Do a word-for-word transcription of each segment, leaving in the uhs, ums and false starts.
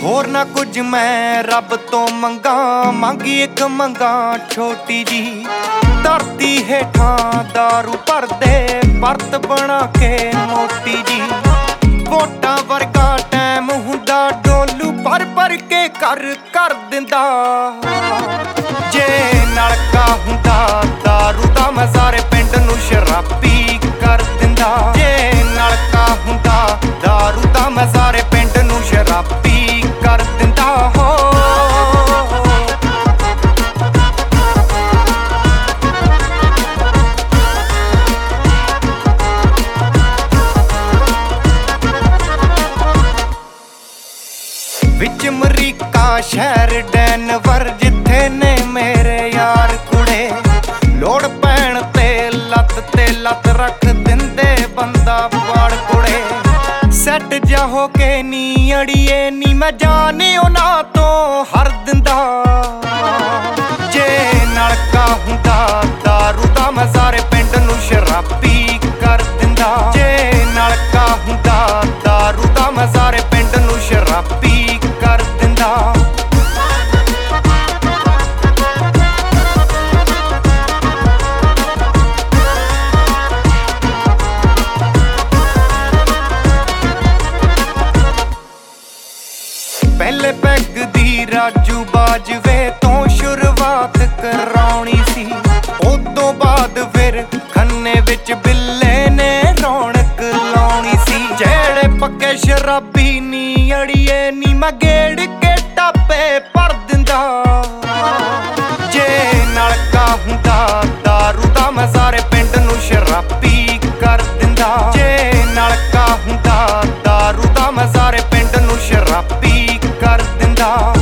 ਹੋਰ ਨਾ ਕੁਝ ਮੈਂ ਰੱਬ ਤੋਂ ਮੰਗਾ, ਮੰਗੀ ਇੱਕ ਮੰਗਾ ਛੋਟੀ ਜੀ। ਧਰਤੀ ਹੇਠਾਂ ਦਾਰੂ ਭਰਦੇ ਪਰਤ ਬਣਾ ਕੇ ਮੋਟੀ ਜੀ। ਵੋਟਾਂ ਵਰਗਾ ਟੈਮ ਹੁੰਦਾ ਡੋਲੂ ਭਰ ਭਰ ਕੇ ਕਰ ਕਰ ਦਿੰਦਾ। ਜੇ ਨਲਕਾ ਹੁੰਦਾ ਦਾਰੂ ਦਾ ਮੈਂ ਸਾਰੇ ਪਿੰਡ ਨੂੰ ਸ਼ਰਾਬੀ ਕਰ ਦਿੰਦਾ। ਜੇ ਨਲਕਾ ਹੁੰਦਾ ਦਾਰੂ ਦਾ ਮੈਂ ਸਾਰੇ ਪਿੰਡ ਨੂੰ ਸ਼ਰਾਬੀ ਕਰ ਦਿੰਦਾ ਹੋ। ਵਿੱਚ ਅਮਰੀਕਾ ਸ਼ਹਿਰ ਡੈਨਵਰ ਜਿੱਥੇ ਨੇ ਮੇਰੇ ਯਾਰ ਕੁੜੇ। ਲੋੜ ਪੈਣ ਤੇ ਲੱਤ ਤੇ ਲੱਤ ਰੱਖ ਦਿੰਦੇ ਬੰਦਾ ਪਾੜ ਕੁੜੇ। ਸੈੱਟ ਜਾ ਹੋ ਕੇ ਨੀ ਅੜੀਏ ਨੀ ਮੈਂ ਜਾਣੇ ਉਹਨਾਂ ਤੋਂ ਹਰ ਦਿੰਦਾ। ਜੇ ਨਲਕਾ ਹੁੰਦਾ ਦਾਰੂ ਦਾ ਮੈਂ ਸਾਰੇ ਪਿੰਡ ਨੂੰ ਸ਼ਰਾਬੀ ਕਰ ਦਿੰਦਾ। ਜੇ ਨਲਕਾ ਹੁੰਦਾ ਦਾਰੂ ਦਾ ਮੈਂ ਸਾਰੇ ਪਿੰਡ ਨੂੰ ਸ਼ਰਾਬੀ ਕਰ ਦਿੰਦਾ। ਪਹਿਲੇ ਪੈਗ ਦੀ ਰਾਜੂ ਬਾਜਵੇ ਤੋਂ ਸ਼ੁਰੂਆਤ ਕਰਾਉਣੀ ਸੀ। ਉਦੋਂ ਬਾਅਦ ਫਿਰ ਖੰਨੇ ਵਿੱਚ ਬਿੱਲੇ ਨੇ ਰੌਣਕ ਲਾਉਣੀ ਸੀ। ਜਿਹੜੇ ਪੱਕੇ ਸ਼ਰਾਬੀ ਨੀ ਅੜੀਏ ਨੀ ਮੈਂ ਗੇੜ ਕੇ ਟਾਪੇ ਭਰ ਦਿੰਦਾ। ਜੇ ਨਲਕਾ ਹੁੰਦਾ ਦਾਰੂ ਦਾ ਮੈਂ ਸਾਰੇ ਪਿੰਡ ਨੂੰ ਸ਼ਰਾਬੀ ਕਰ ਦਿੰਦਾ। ਜੇ ਨਲਕਾ ਹੁੰਦਾ ਦਾਰੂ ਦਾ ਮੈਂ ਸਾਰੇ ਪਿੰਡ ਨੂੰ ਸ਼ਰਾਬੀ ਕਰ ਦਿੰਦਾ।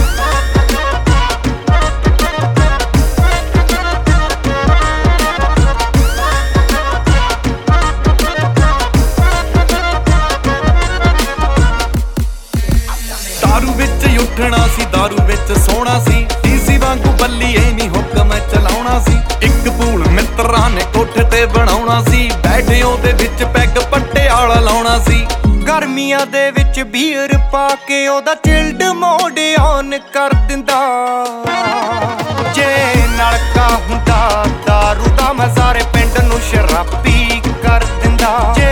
ਦਾਰੂ ਵਿੱਚ ਉੱਠਣਾ ਸੀ ਦਾਰੂ ਵਿੱਚ ਸੋਣਾ ਸੀ। ਡੀਸੀ ਵਾਂਗੂ ਬੱਲੀਏ ਨੀ ਹੁਕਮ ਚਲਾਉਣਾ ਸੀ। ਇੱਕ ਪੂਲ ਮਿੱਤਰਾਂ ਨੇ ਕੋਠੇ ਤੇ ਬਣਾਉਣਾ ਸੀ। ਬੈਠਿਓ ਦੇ ਵਿੱਚ ਪੈਗ ਪੱਟਿਆਲਾ ਲਾਉਣਾ ਸੀ। ਗਰਮੀਆਂ ਦੇ ਵਿੱਚ ਬੀਅਰ ਪਾ ਕੇ ਉਹਦਾ ਚਿਲਡ ਮੋਡ ਔਨ ਕਰ ਦਿੰਦਾ। ਜੇ ਨਲਕਾ ਹੁੰਦਾ ਦਾਰੂ ਦਾ ਮੈਂ ਸਾਰੇ ਪਿੰਡ ਨੂੰ ਸ਼ਰਾਬੀ ਕਰ ਦਿੰਦਾ।